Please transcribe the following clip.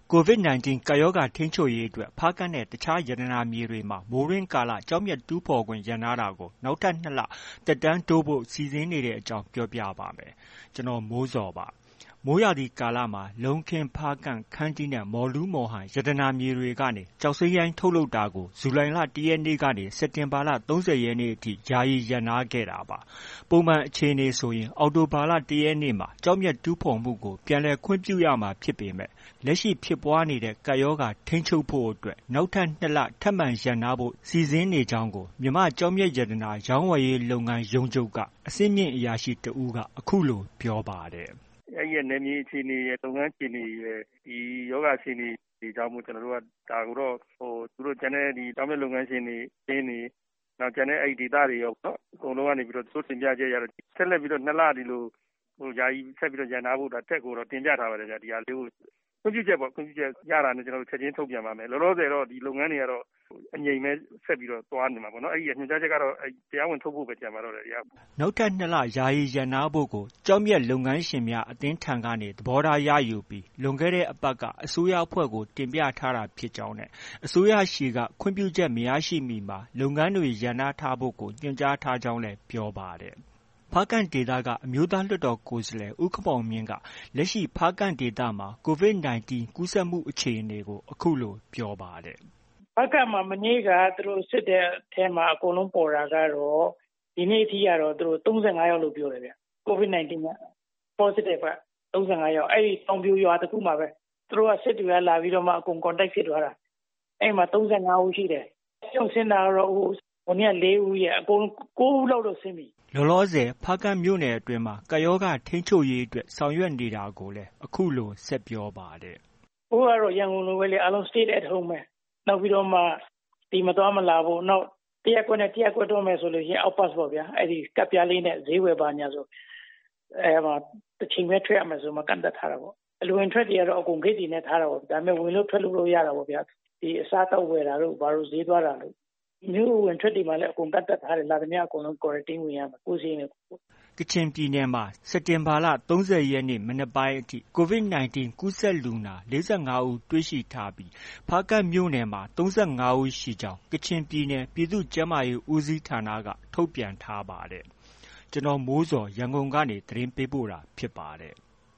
COVID-19 ကပ်ရောဂါထိန်းချုပ်ရေးအတွက်ဖားကန့်နဲ့အခြားရတနာမြေတွေမှာမိုးတွင်းကာလကျောက်မျက်တူးဖော်ခွင့်ရပ်နားတာကိုနောက်ထပ် 2 လသက်တမ်းတိုးဖို့စီစဉ်နေတဲ့အကြောင်းပြောပြပါမယ်။ ကျွန်တော်မိုးဇော်ပါ။ မိုးရာသီကာလမှာလုံးခင်း၊ဖားကန့်၊ခန္တီးနဲ့မော်လူး-မော်ဟန်ရတနာမြေတွေကနေကျောက်စိမ်းရိုင်းထုတ်လုပ်တာကို ဇူလိုင်လ ၁ ရက်နေ့ကနေ စက်တင်ဘာလ ၃၀ ရက်နေ့အထိ ယာယီရပ်နားခဲ့တာပါ။ ပုံမှန်အခြေအနေဆိုရင် အောက်တိုဘာလ ၁ ရက်နေ့မှာ ကျောက်မျက်တူးဖော်မှုကို ပြန်လည်ခွင့်ပြုရမှာဖြစ်ပေမဲ့ လက်ရှိဖြစ်ပွားနေတဲ့ ကပ်ရောဂါထိန်းချုပ်ဖို့အတွက် နောက်ထပ် ၂ လ ထပ်မံရပ်နားဖို့ စီစဉ်နေကြောင်းကို မြန်မာ့ကျောက်မျက်ရတနာရောင်းဝယ်ရေးလုပ်ငန်းရုံးချုပ်က အဆင့်မြင့်အရာရှိတစ်ဦးက အခုလို ပြောပါတယ်။ “အဲဒီရဲ့နယ်မြေအခြေအနေရယ်၊ လုပ်ငန်းအခြေအနေရယ် ဒီရောဂါအခြေအနေတွေကြောင့်မို့ ကျနော်တို့က ဒါကိုတော့ သူတို့ကျန်တဲ့ကျောက်မျက်လုပ်ငန်းရှင်တွေ၊ အသင်းတွေ နောက်ကျန်တဲ့ဒေသတွေရောပေါ့နော်။ အကုန်လုံးကနေပြီးတော့ သူတို့တင်ပြချက်အရတော့ ဆက်လက်ပြီးတော့ ၂ လဒီလို ယာယီဆက်ပြီးတော့ ရပ်နားဖို့ အထက်ကိုတော့ တင်ပြထားပါတယ်ဗျ။ ဒီဟာလေးကို ခွင့်ပြုချက်ပေါ့။ ခွင့်ပြုချက်ရတာနဲ့ ချက်ချင်းထုတ်ပြန်ပါမယ်။ လောလောဆယ်တော့ ဒီလုပ်ငန်းတွေကတော့ အငြိမ်ပဲ ဆက်ပြီးတော့ သွားနေမှာပေါ့နော်။ အဲဒီညွှန်ကြားချက်ကတော့ တရားဝင်ထုတ်ဖို့ပဲ ကျန်ပါတော့တယ်ဗျ။ ” နောက်ထပ် ၂ လ ယာယီရပ်နားဖို့ကို ကျောက်မျက်လုပ်ငန်းရှင်များအသင်းထံကနေ သဘောထားရယူပြီး လွန်ခဲ့တဲ့အပတ်က အစိုးရအဖွဲ့ကို တင်ပြထားတာဖြစ်ကြောင်းနဲ့ အစိုးရဆီက ခွင့်ပြုချက်မရရှိမီမှာ လုပ်ငန်းတွေ ရပ်နားထားဖို့ကို ညွှန်ကြားထားကြောင်းလည်း ပြောပါတယ်။ ဖားကန့်ဒေသက အမျိုးသားလွှတ်တော်ကိုယ်စားလှယ် ဦးခင်မောင်မြင့်က လက်ရှိဖားကန့်ဒေသမှာ COVID-19 ကူးစက်မှုအခြေအနေကို အခုလို ပြောပါတယ်။ “ဖားကန့်မှာ မနေ့က စစ်တဲ့အထဲမှာ အကုန်လုံးပေါ်တာကတော့ ဒီနေ့အထိကတော့ ၃၅ ယောက်လို့ ပြောတယ်ဗျ။ COVID-19 က Positive က ၃၅ ယောက်။ အဲဒီတောင်ပြိုရွာတစ်ခုမှာပဲ။ သူတို့က စစ်တွေကလာပြီးတော့မှ အကုန် contact ဖြစ်သွားတာ။ အဲဒီမှာ ၃၅ ဦးရှိတယ်။ ဆေးရုံဆင်းတာကတော့ ဟိုနေ့က ၄ ဦးရယ် အကုန် ၉ ဦးလောက်တော့ ဆင်းပြီ။ ” လောလောဆယ် ဖားကန့်မြို့နယ်အတွင်းမှာ ကပ်ရောဂါထိန်းချုပ်ရေးအတွက် ဆောင်ရွက်နေတာကိုလည်း အခုလို ဆက်ပြောပါတယ်။ “အခုကတော့ ရန်ကုန်လိုပဲလေ။ အားလုံး Stay at Home ပဲ။ နောက်ပြီးတော့မှ မသွားမလာဖို့။ နောက် တစ်ရပ်ကွက်နဲ့ တစ်ရပ်ကွက်တော့မယ်ဆိုရင် Outpass ပေါ့ဗျာ။ ကဒ်ပြားလေးနဲ့ ဈေးဝယ်ဘာညာဆို တစ်ချိန်ပဲ ထွက်ရမယ်ဆို ကန့်သတ်ထားတာပေါ့။ အဝင်အထွက်တွေကတော့ အကုန်ဂိတ်တွေနဲ့ ထားတာပေါ့။ ဒါပေမဲ့ ဝင်လို့ ထွက်လို့တော့ ရတာပေါ့ဗျာ။ ဒီအစားအသောက်ဝယ်တာတို့ ဈေးသွားတာတို့။ မြို့အဝင်အထွက်တွေမှာလည်း အကုန်ကန့်သတ်ထားတယ်။ လာသမျှအကုန်လုံး Quarantine ဝင်ရမယ်။ ကိုယ့်စရိတ်နဲ့ကိုယ်။ ” ကချင်ပြည်နယ်မှာ စက်တင်ဘာလ ၃၀ ရက်နေ့ မနက်ပိုင်းအထိ COVID-19 ကူးစက်လူနာ ၄၅ ဦးတွေ့ရှိထားပြီး ဖားကန့်မြို့နယ်မှာ ၃၅ ဦးရှိကြောင်း ကချင်ပြည်နယ် ပြည်သူ့ကျန်းမာရေးဦးစီးဌာနက ထုတ်ပြန်ထားပါတယ်။ ကျွန်တော်မိုးဇော် ရန်ကုန်ကနေ သတင်းပေးပို့တာဖြစ်ပါတယ်။